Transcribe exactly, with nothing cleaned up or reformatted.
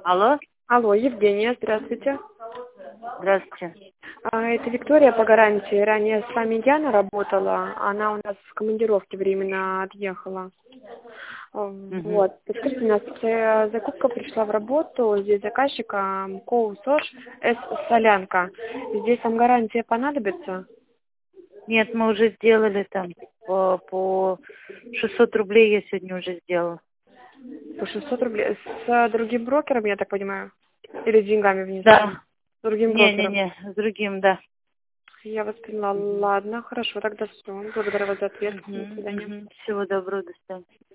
Алло, Алло, Евгения, здравствуйте. здравствуйте. А, Это Виктория по гарантии. Ранее с вами Яна работала. Она у нас в командировке временно отъехала. А, Мгм. Вот. Подскажите, у нас э, закупка пришла в работу. Здесь заказчика КОУ СОЖ С Солянка. Здесь вам гарантия понадобится? Нет, мы уже сделали там по, по шестьсот рублей я сегодня уже сделала. По шестьсот рублей. С э, другим брокером, я так понимаю? Или с деньгами внесли? Да. С другим брокером. Не-не-не, с другим, да. Я вас поняла. Мгм. Ладно, хорошо, тогда все. Благодарю вас за ответ. До Мгм, свидания. мгм. Всего доброго, до свидания.